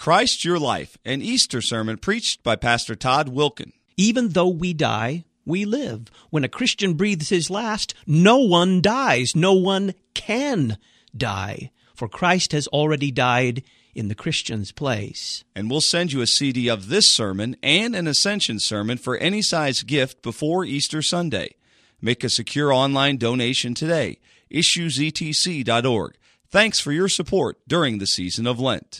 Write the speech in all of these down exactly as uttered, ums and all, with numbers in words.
Christ Your Life, an Easter sermon preached by Pastor Todd Wilken. Even though we die, we live. When a Christian breathes his last, no one dies. No one can die. For Christ has already died in the Christian's place. And we'll send you a C D of this sermon and an Ascension sermon for any size gift before Easter Sunday. Make a secure online donation today. issue z t c dot org. Thanks for your support during the season of Lent.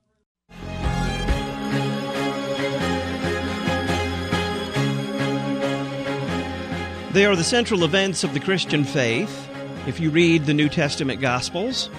They are the central events of the Christian faith. If you read the New Testament Gospels,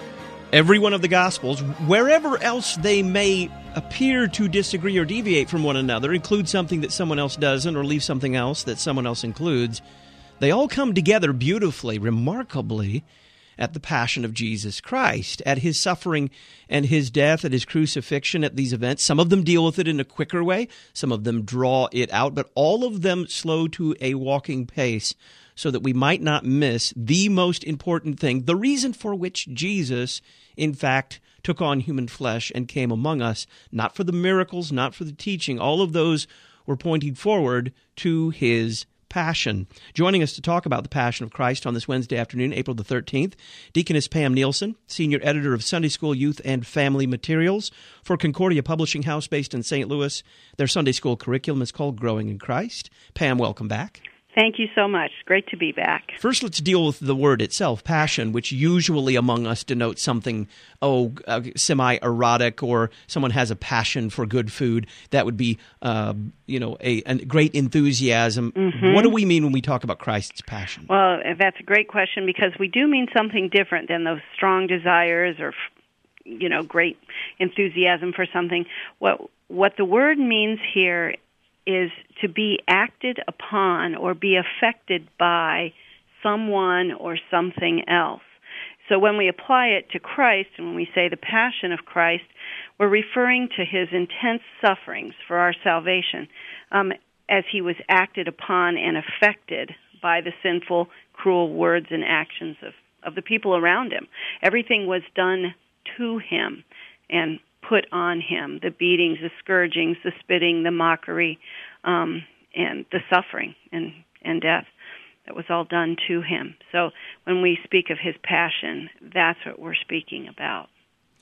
every one of the Gospels, wherever else they may appear to disagree or deviate from one another, include something that someone else doesn't or leave something else that someone else includes, they all come together beautifully, remarkably, at the Passion of Jesus Christ, at His suffering and His death, at His crucifixion, at these events. Some of them deal with it in a quicker way. Some of them draw it out, but all of them slow to a walking pace so that we might not miss the most important thing, the reason for which Jesus, in fact, took on human flesh and came among us, not for the miracles, not for the teaching. All of those were pointing forward to His Passion. Joining us to talk about the Passion of Christ on this Wednesday afternoon, April the thirteenth, Deaconess Pam Nielsen, Senior Editor of Sunday School Youth and Family Materials for Concordia Publishing House based in Saint Louis. Their Sunday School curriculum is called Growing in Christ. Pam, welcome back. Thank you so much. Great to be back. First, let's deal with the word itself, passion, which usually among us denotes something, oh, uh, semi-erotic, or someone has a passion for good food. That would be, uh, you know, a, a great enthusiasm. Mm-hmm. What do we mean when we talk about Christ's passion? Well, that's a great question, because we do mean something different than those strong desires or, you know, great enthusiasm for something. What what the word means here is to be acted upon or be affected by someone or something else. So when we apply it to Christ, and when we say the Passion of Christ, we're referring to His intense sufferings for our salvation, um, as He was acted upon and affected by the sinful, cruel words and actions of, of the people around Him. Everything was done to Him and put on Him: the beatings, the scourgings, the spitting, the mockery, um, and the suffering and, and death. That was all done to Him. So when we speak of His passion, that's what we're speaking about.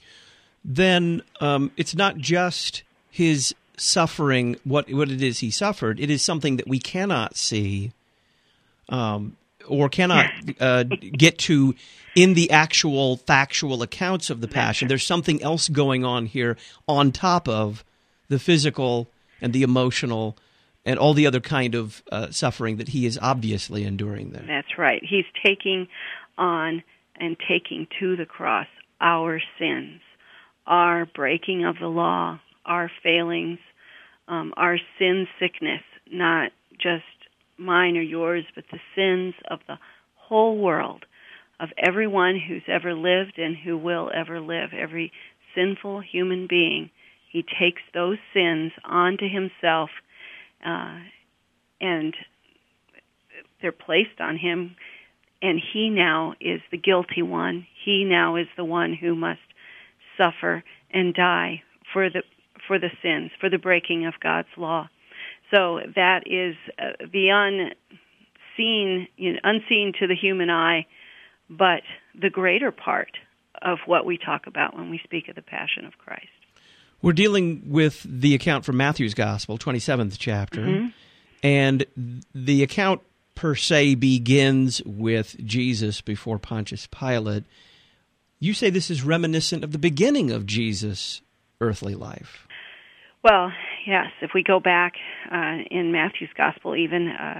Then um, it's not just His suffering, what what it is He suffered. It is something that we cannot see um, or cannot uh, get to in the actual factual accounts of the Passion. There's something else going on here on top of the physical and the emotional and all the other kind of uh, suffering that He is obviously enduring there. That's right. He's taking on and taking to the cross our sins, our breaking of the law, our failings, um, our sin sickness, not just mine or yours, but the sins of the whole world, of everyone who's ever lived and who will ever live, every sinful human being. He takes those sins onto Himself, uh, and they're placed on Him, and He now is the guilty one. He now is the one who must suffer and die for the for the sins, for the breaking of God's law. So that is uh, the unseen, you know, unseen to the human eye, but the greater part of what we talk about when we speak of the Passion of Christ. We're dealing with the account from Matthew's Gospel, twenty-seventh chapter, mm-hmm. and the account per se begins with Jesus before Pontius Pilate. You say this is reminiscent of the beginning of Jesus' earthly life. Well, yes, if we go back uh, in Matthew's Gospel, even uh,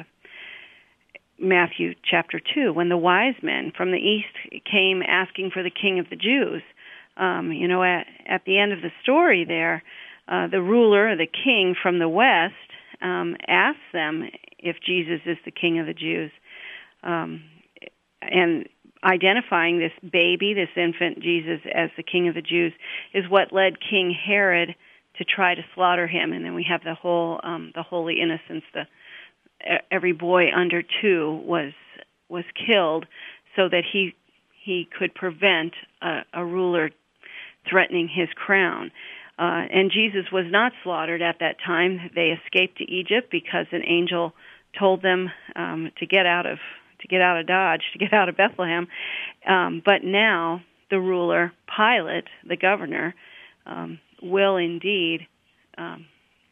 Matthew chapter two, when the wise men from the east came asking for the King of the Jews, um, you know, at, at the end of the story there, uh, the ruler, the king from the west, um, asks them if Jesus is the King of the Jews, um, and identifying this baby, this infant Jesus, as the King of the Jews is what led King Herod to try to slaughter him. And then we have the whole, um, the holy innocents. The every boy under two was was killed, so that he he could prevent a, a ruler threatening his crown. Uh, and Jesus was not slaughtered at that time. They escaped to Egypt because an angel told them um, to get out of to get out of Dodge, to get out of Bethlehem. Um, but now the ruler, Pilate, the governor, um, will indeed um,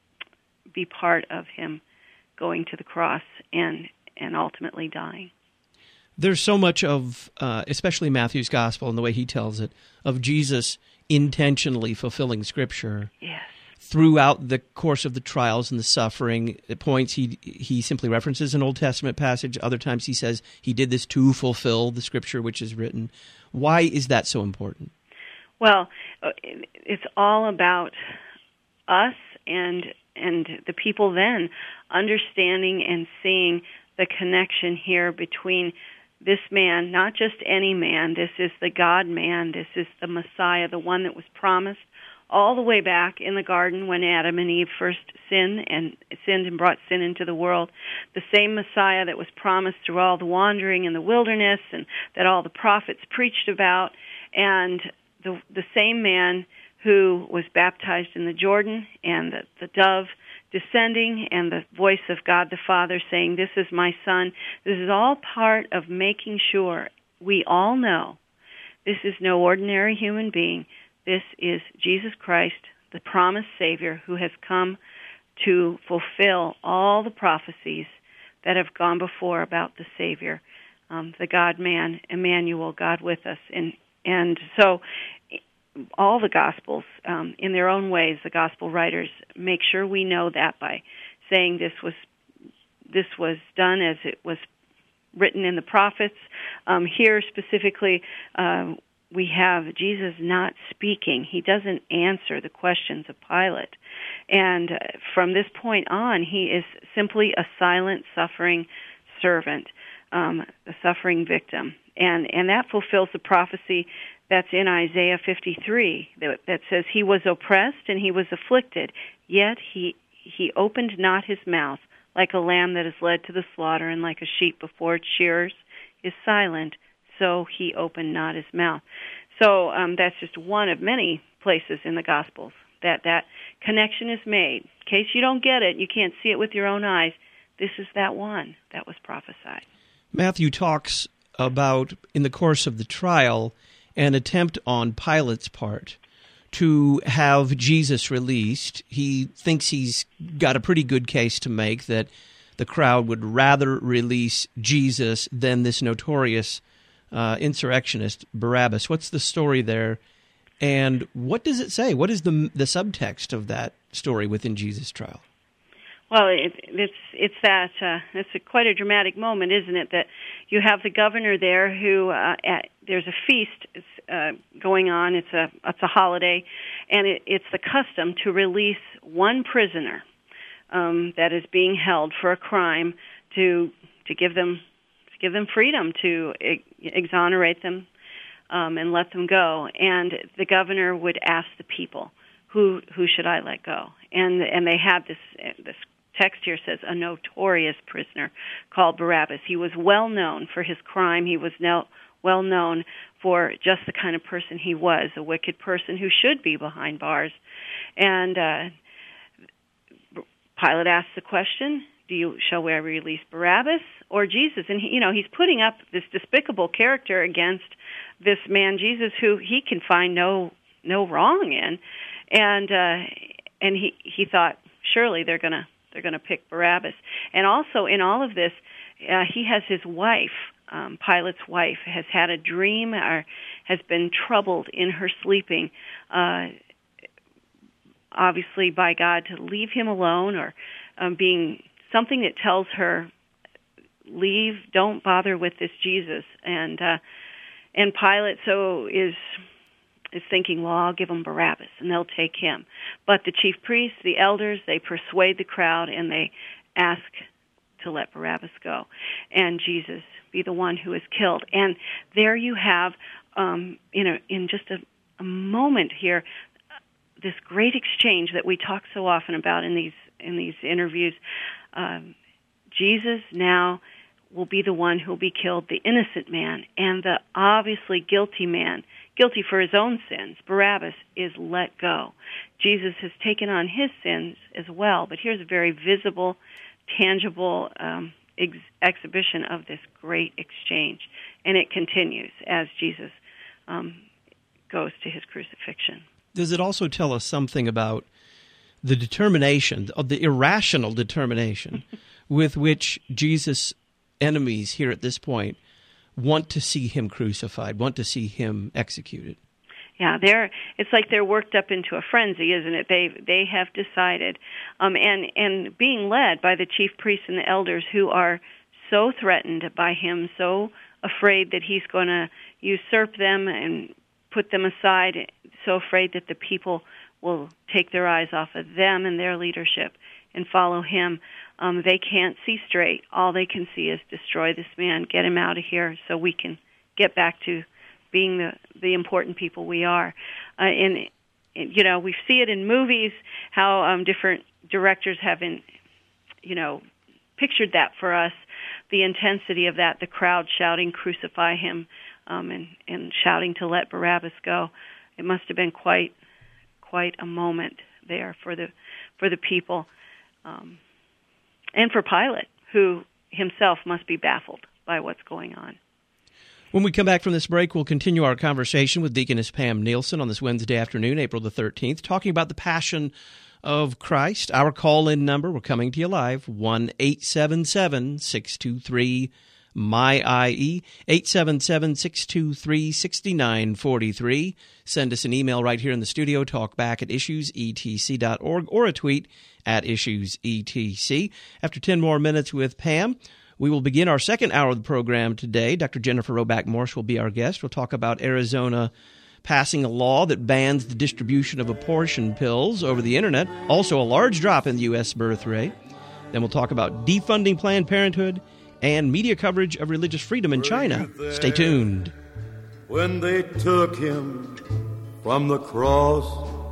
be part of him going to the cross and and ultimately dying. There's so much of, uh, especially Matthew's gospel and the way he tells it, of Jesus intentionally fulfilling Scripture. Yes. Throughout the course of the trials and the suffering. At points he he simply references an Old Testament passage. Other times he says he did this to fulfill the Scripture which is written. Why is that so important? Well, it's all about us and and the people then understanding and seeing the connection here between this man, not just any man. This is the God-man. This is the Messiah, the one that was promised all the way back in the garden when Adam and Eve first sinned and sinned and brought sin into the world. The same Messiah that was promised through all the wandering in the wilderness and that all the prophets preached about, and the the same man who was baptized in the Jordan, and the, the dove descending, and the voice of God the Father saying, "This is my Son." This is all part of making sure we all know this is no ordinary human being. This is Jesus Christ, the promised Savior, who has come to fulfill all the prophecies that have gone before about the Savior, um, the God-man, Emmanuel, God with us. And and so all the Gospels, um, in their own ways, the Gospel writers make sure we know that by saying this was this was done as it was written in the prophets. Um, here specifically, uh, we have Jesus not speaking. He doesn't answer the questions of Pilate. And uh, from this point on, he is simply a silent, suffering servant, um, a suffering victim. And and that fulfills the prophecy that's in Isaiah fifty-three that, that says, "He was oppressed and he was afflicted, yet he he opened not his mouth. Like a lamb that is led to the slaughter, and like a sheep before its shearers is silent, so he opened not his mouth." So um, that's just one of many places in the Gospels that that connection is made. In case you don't get it, you can't see it with your own eyes, this is that one that was prophesied. Matthew talks about, in the course of the trial, an attempt on Pilate's part to have Jesus released. He thinks he's got a pretty good case to make that the crowd would rather release Jesus than this notorious uh, insurrectionist, Barabbas. What's the story there, and what does it say? What is the the subtext of that story within Jesus' trial? Well, it, it's it's that uh, it's a, quite a dramatic moment, isn't it? That you have the governor there who uh, at, there's a feast uh, going on. It's a it's a holiday, and it, it's the custom to release one prisoner um, that is being held for a crime to to give them to give them freedom, to ex- exonerate them um, and let them go. And the governor would ask the people, "Who who should I let go?" And and they had this this. Text here says a notorious prisoner called Barabbas. He was well known for his crime. He was now well known for just the kind of person he was, a wicked person who should be behind bars. And uh, Pilate asks the question, "Do you shall we release Barabbas or Jesus?" And he, you know, he's putting up this despicable character against this man Jesus, who he can find no no wrong in, and uh, and he he thought surely they're going to. They're going to pick Barabbas. And also in all of this, uh, he has his wife, um, Pilate's wife, has had a dream or has been troubled in her sleeping, uh, obviously by God to leave him alone, or um, being something that tells her, leave, don't bother with this Jesus. And uh, and Pilate so is... is thinking, well, I'll give them Barabbas, and they'll take him. But the chief priests, the elders, they persuade the crowd, and they ask to let Barabbas go, and Jesus be the one who is killed. And there you have, um, in, a, in just a, a moment here, this great exchange that we talk so often about in these in these interviews. Um, Jesus now will be the one who will be killed, the innocent man, and the obviously guilty man guilty for his own sins. Barabbas is let go. Jesus has taken on his sins as well, but here's a very visible, tangible um, ex- exhibition of this great exchange, and it continues as Jesus um, goes to his crucifixion. Does it also tell us something about the determination, of the irrational determination with which Jesus' enemies here at this point want to see him crucified, want to see him executed? Yeah, they're. It's like they're worked up into a frenzy, isn't it? They they have decided, um, and and being led by the chief priests and the elders who are so threatened by him, so afraid that he's going to usurp them and put them aside, so afraid that the people will take their eyes off of them and their leadership and follow him. Um, they can't see straight. All they can see is destroy this man, get him out of here so we can get back to being the, the important people we are. Uh, and, and, you know, we see it in movies, how um, different directors have, in, you know, pictured that for us, the intensity of that, the crowd shouting, crucify him, um, and, and shouting to let Barabbas go. It must have been quite quite a moment there for the for the people, um, and for Pilate, who himself must be baffled by what's going on. When we come back from this break, we'll continue our conversation with Deaconess Pam Nielsen on this Wednesday afternoon, April the thirteenth, talking about the Passion of Christ. Our call-in number, we're coming to you live, one eight seven seven, six two three, M Y I E, eight seven seven, six two three, six nine four three. Send us an email right here in the studio, talkback at issues e t c dot org, or a tweet at issues e t c. After ten more minutes with Pam, we will begin our second hour of the program today. Doctor Jennifer Roback Morse will be our guest. We'll talk about Arizona passing a law that bans the distribution of abortion pills over the Internet, also a large drop in the U S birth rate. Then we'll talk about defunding Planned Parenthood and media coverage of religious freedom in China. Stay tuned. When they took him from the cross,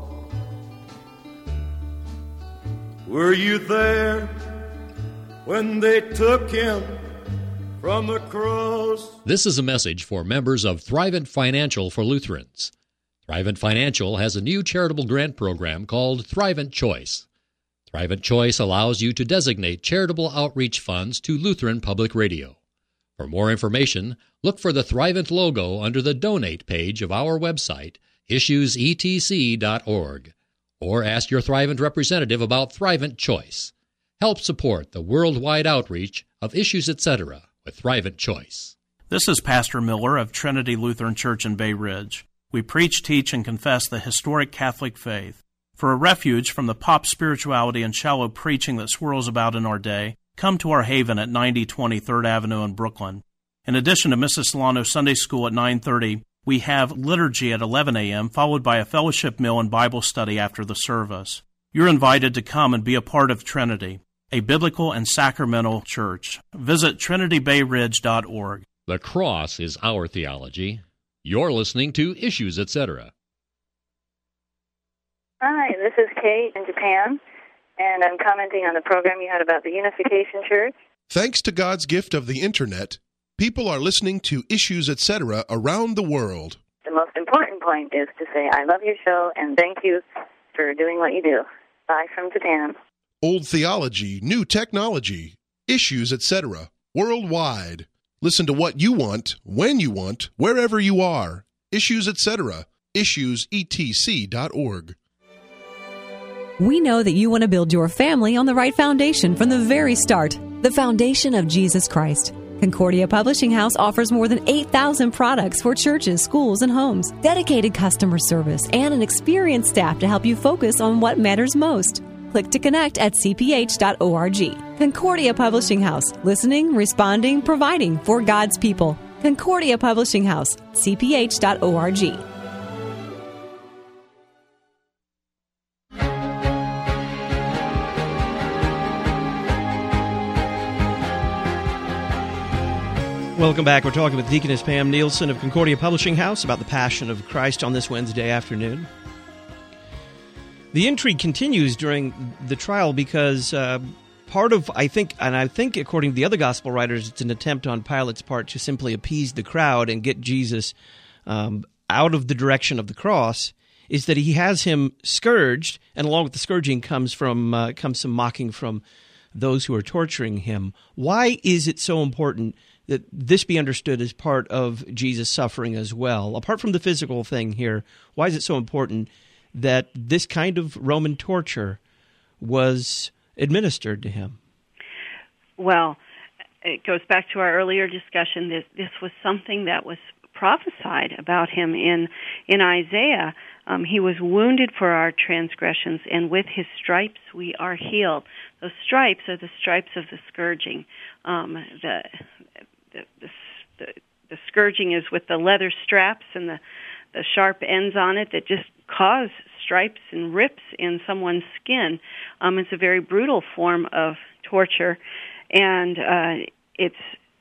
were you there when they took him from the cross? This is a message for members of Thrivent Financial for Lutherans. Thrivent Financial has a new charitable grant program called Thrivent Choice. Thrivent Choice allows you to designate charitable outreach funds to Lutheran Public Radio. For more information, look for the Thrivent logo under the Donate page of our website, issues e t c dot org, or ask your Thrivent representative about Thrivent Choice. Help support the worldwide outreach of Issues Etc. with Thrivent Choice. This is Pastor Miller of Trinity Lutheran Church in Bay Ridge. We preach, teach, and confess the historic Catholic faith. For a refuge from the pop spirituality and shallow preaching that swirls about in our day, come to our haven at ninety twenty third Avenue in Brooklyn. In addition to Missus Solano Sunday School at nine thirty, we have liturgy at eleven a.m., followed by a fellowship meal and Bible study after the service. You're invited to come and be a part of Trinity, a biblical and sacramental church. Visit trinity bay ridge dot org. The cross is our theology. You're listening to Issues Etc. Hi, this is Kate in Japan, and I'm commenting on the program you had about the Unification Church. Thanks to God's gift of the Internet, people are listening to Issues Etc. around the world. The most important point is to say, I love your show, and thank you for doing what you do. Bye from Japan. Old theology, new technology, Issues Etc. worldwide. Listen to what you want, when you want, wherever you are. Issues Etc. issues e t c dot org. We know that you want to build your family on the right foundation from the very start, the foundation of Jesus Christ. Concordia Publishing House offers more than eight thousand products for churches, schools, and homes, dedicated customer service, and an experienced staff to help you focus on what matters most. Click to connect at c p h dot org. Concordia Publishing House, listening, responding, providing for God's people. Concordia Publishing House, c p h dot org. Welcome back. We're talking with Deaconess Pam Nielsen of Concordia Publishing House about the Passion of Christ on this Wednesday afternoon. The intrigue continues during the trial because uh, part of, I think, and I think according to the other gospel writers, it's an attempt on Pilate's part to simply appease the crowd and get Jesus um, out of the direction of the cross is that he has him scourged, and along with the scourging comes from uh, comes some mocking from those who are torturing him. Why is it so important that this be understood as part of Jesus' suffering as well? Apart from the physical thing here, why is it so important that this kind of Roman torture was administered to him? Well, it goes back to our earlier discussion. This, this was something that was prophesied about him in in Isaiah. Um, he was wounded for our transgressions, and with his stripes we are healed. Those stripes are the stripes of the scourging. Um, the, the, the, the the scourging is with the leather straps and the, the sharp ends on it that just cause stripes and rips in someone's skin. Um, it's a very brutal form of torture, and uh, it's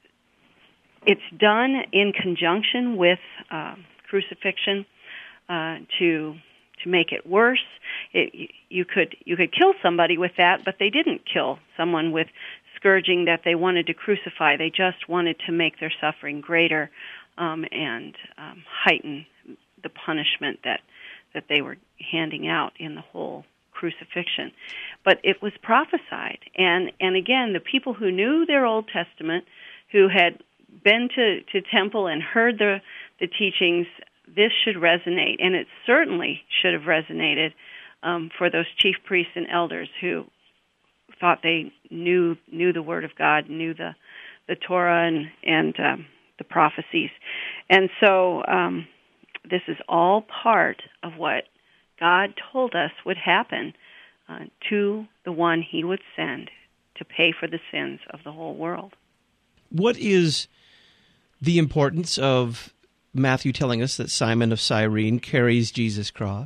it's done in conjunction with uh, crucifixion uh, to to make it worse. It, you could you could kill somebody with that, but they didn't kill someone with scourging that they wanted to crucify. They just wanted to make their suffering greater um, and um, heighten the punishment that that they were handing out in the whole crucifixion. But it was prophesied. And, and again, the people who knew their Old Testament, who had been to, to temple and heard the, the teachings, this should resonate. And it certainly should have resonated um, for those chief priests and elders who thought they knew knew the Word of God, knew the, the Torah and, and um, the prophecies. And so um, this is all part of what God told us would happen uh, to the one he would send to pay for the sins of the whole world. What is the importance of Matthew telling us that Simon of Cyrene carries Jesus' cross?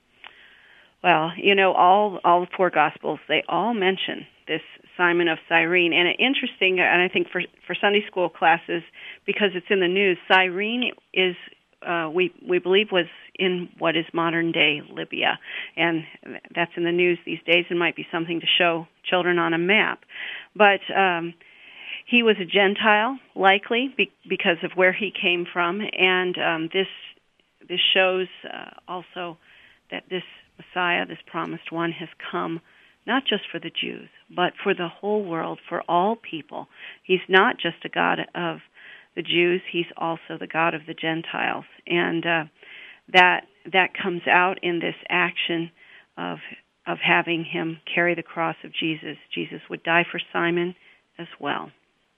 Well, you know, all all the four Gospels, they all mention this Simon of Cyrene. And interesting, and I think for, for Sunday school classes, because it's in the news, Cyrene is, uh, we, we believe, was in what is modern-day Libya. And that's in the news these days and might be something to show children on a map. But um, he was a Gentile, likely, be, because of where he came from. And um, this this shows uh, also that this Messiah, this promised one, has come not just for the Jews, but for the whole world, for all people. He's not just a God of the Jews, he's also the God of the Gentiles. And uh, that that comes out in this action of of having him carry the cross of Jesus. Jesus would die for Simon as well.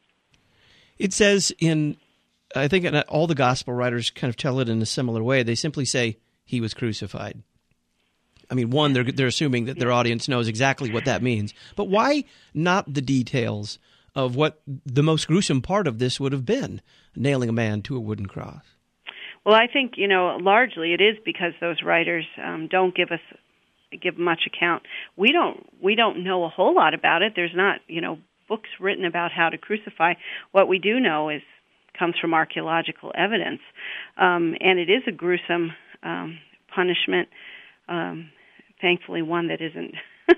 It says in, I think all the gospel writers kind of tell it in a similar way. They simply say, he was crucified. I mean, one, they're they're assuming that their audience knows exactly what that means. But why not the details of what the most gruesome part of this would have been, nailing a man to a wooden cross? Well, I think, you know, largely it is because those writers um, don't give us give much account. We don't we don't know a whole lot about it. There's not, you know, books written about how to crucify. What we do know is comes from archaeological evidence, um, and it is a gruesome um, punishment. Um, thankfully, one that isn't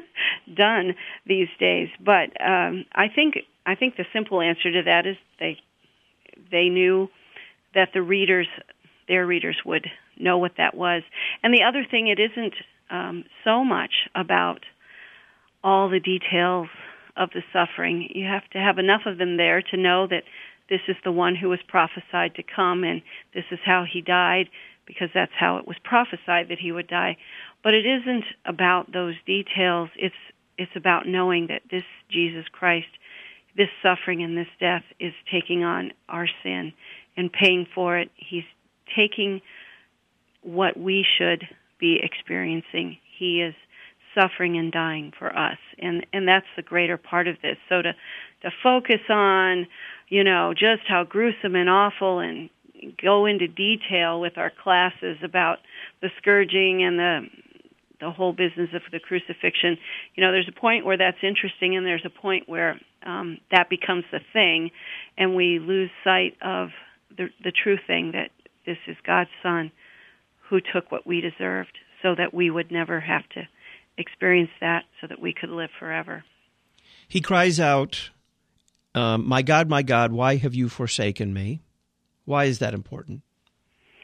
done these days. But um, I think I think the simple answer to that is they they knew that the readers, their readers, would know what that was. And the other thing, it isn't um, so much about all the details of the suffering. You have to have enough of them there to know that this is the one who was prophesied to come, and this is how he died, because that's how it was prophesied that he would die. But it isn't about those details. It's it's about knowing that this Jesus Christ, this suffering and this death, is taking on our sin and paying for it. He's taking what we should be experiencing. He is suffering and dying for us, and and that's the greater part of this. So to to focus on, you know, just how gruesome and awful, and go into detail with our classes about the scourging and the the whole business of the crucifixion, you know, there's a point where that's interesting, and there's a point where um, that becomes the thing, and we lose sight of the the true thing, that this is God's Son who took what we deserved so that we would never have to experience that, so that we could live forever. He cries out, um, my God, my God, why have you forsaken me? Why is that important?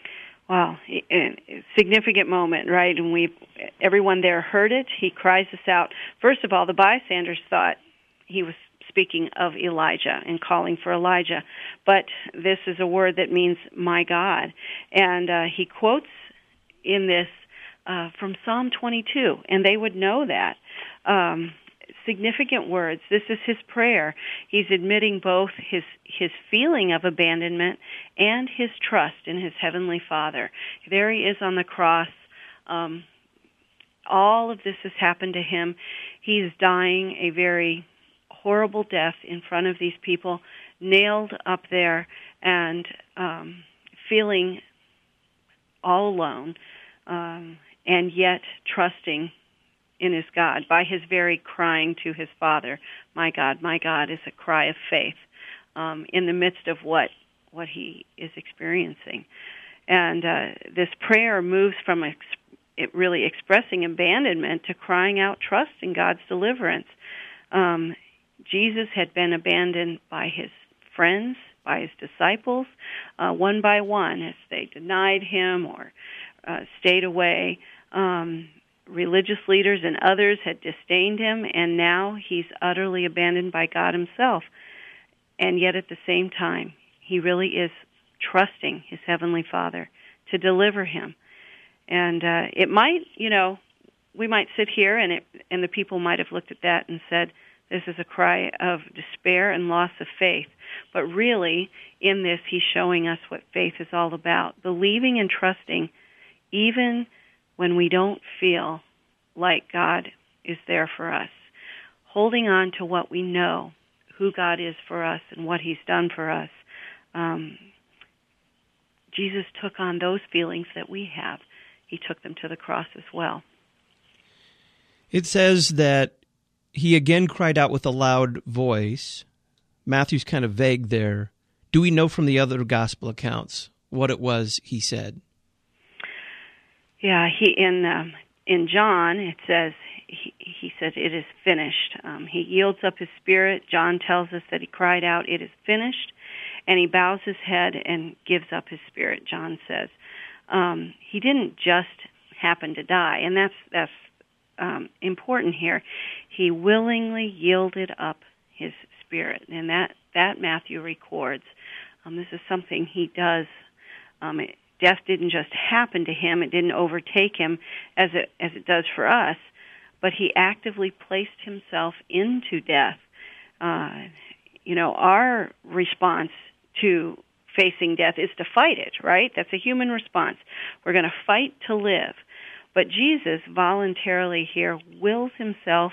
Wow, a significant moment, right? And we, everyone there heard it. He cries this out. First of all, the bystanders thought he was speaking of Elijah and calling for Elijah, but this is a word that means "my God," and uh, he quotes in this uh, from Psalm twenty-two, and they would know that. Um, significant words. This is his prayer. He's admitting both his his feeling of abandonment and his trust in his heavenly Father. There he is on the cross. Um, all of this has happened to him. He's dying a very horrible death in front of these people, nailed up there, and um, feeling all alone, um, and yet trusting in his God. By his very crying to his Father, "My God, my God," is a cry of faith um, in the midst of what what he is experiencing. And uh, this prayer moves from ex- it really expressing abandonment to crying out trust in God's deliverance. Um, Jesus had been abandoned by his friends, by his disciples, uh, one by one, as they denied him or uh, stayed away. Um, religious leaders and others had disdained him, and now he's utterly abandoned by God himself. And yet at the same time, he really is trusting his Heavenly Father to deliver him. And uh, it might, you know, we might sit here and it, and the people might have looked at that and said, this is a cry of despair and loss of faith. But really, in this, he's showing us what faith is all about, believing and trusting even when we don't feel like God is there for us, holding on to what we know, who God is for us and what he's done for us. Um, Jesus took on those feelings that we have. He took them to the cross as well. It says that he again cried out with a loud voice. Matthew's kind of vague there. Do we know from the other gospel accounts what it was he said? Yeah, he in um, in John it says he, he says it is finished. Um, he yields up his spirit. John tells us that he cried out, "It is finished," and he bows his head and gives up his spirit. John says um, he didn't just happen to die, and that's that's um, important here. He willingly yielded up his spirit, and that that Matthew records. Um, this is something he does. Um, it, Death didn't just happen to him. It didn't overtake him as it as it does for us, but he actively placed himself into death. Uh, you know, our response to facing death is to fight it, right? That's a human response. We're going to fight to live. But Jesus voluntarily here wills himself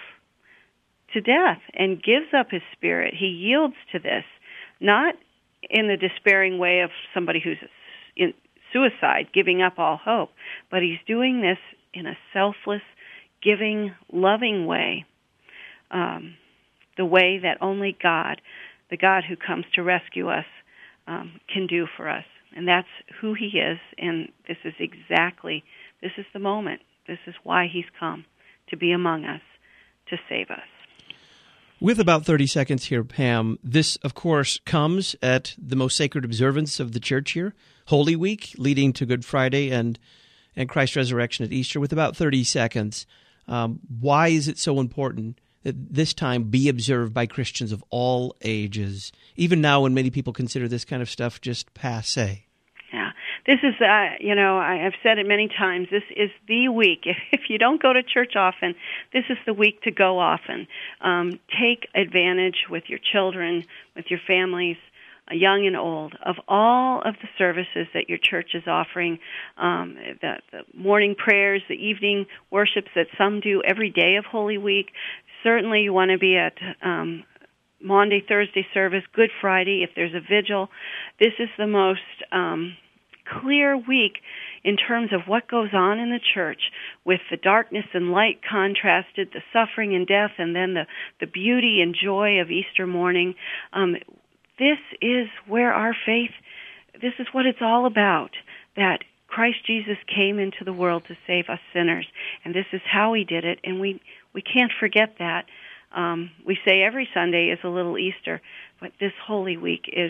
to death and gives up his spirit. He yields to this, not in the despairing way of somebody who's in suicide, giving up all hope, but he's doing this in a selfless, giving, loving way, um, the way that only God, the God who comes to rescue us, um, can do for us. And that's who he is, and this is exactly, this is the moment. This is why he's come, to be among us, to save us. With about thirty seconds here, Pam, this, of course, comes at the most sacred observance of the church here, Holy Week, leading to Good Friday and, and Christ's resurrection at Easter. With about thirty seconds, um, why is it so important that this time be observed by Christians of all ages, even now when many people consider this kind of stuff just passé? Yeah, this is, uh, you know, I have said it many times, this is the week. If, if you don't go to church often, this is the week to go often. Um, take advantage with your children, with your families, uh, young and old, of all of the services that your church is offering, um, the, the morning prayers, the evening worships that some do every day of Holy Week. Certainly you want to be at um, Maundy, Thursday service, Good Friday, if there's a vigil. This is the most um, clear week in terms of what goes on in the church, with the darkness and light contrasted, the suffering and death, and then the, the beauty and joy of Easter morning. Um, this is where our faith, this is what it's all about, that Christ Jesus came into the world to save us sinners, and this is how he did it, and we, we can't forget that. Um, we say every Sunday is a little Easter, but this Holy Week is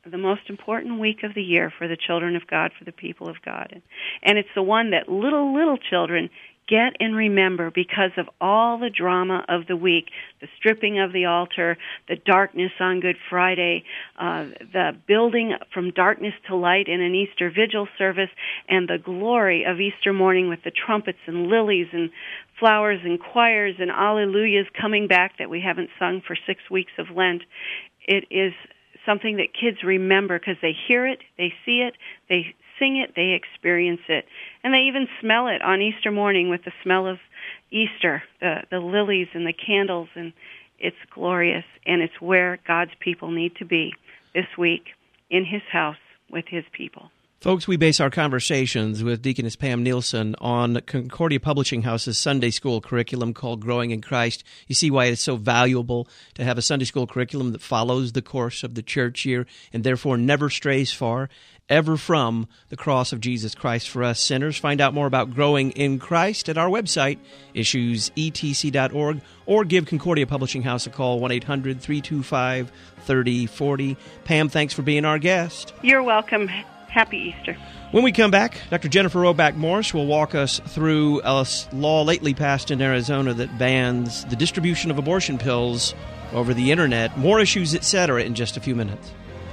the most important week of the year for the children of God, for the people of God. And, and it's the one that little, little children get and remember because of all the drama of the week, the stripping of the altar, the darkness on Good Friday, uh, the building from darkness to light in an Easter Vigil service, and the glory of Easter morning with the trumpets and lilies and flowers and choirs and alleluias coming back that we haven't sung for six weeks of Lent. It is something that kids remember because they hear it, they see it, they sing it, they experience it, and they even smell it on Easter morning with the smell of Easter, the, the lilies and the candles, and it's glorious, and it's where God's people need to be this week in His house with His people. Folks, we base our conversations with Deaconess Pam Nielsen on Concordia Publishing House's Sunday school curriculum called Growing in Christ. You see why it's so valuable to have a Sunday school curriculum that follows the course of the church year and therefore never strays far, ever from the cross of Jesus Christ for us sinners. Find out more about Growing in Christ at our website, issues e t c dot org, or give Concordia Publishing House a call, one eight hundred three two five three oh four oh. Pam, thanks for being our guest. You're welcome. Happy Easter. When we come back, Doctor Jennifer Roback Morse will walk us through a law lately passed in Arizona that bans the distribution of abortion pills over the Internet. More issues, et cetera, in just a few minutes.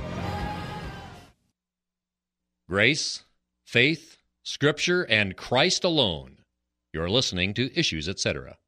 Grace, faith, Scripture, and Christ alone. You're listening to Issues, et cetera.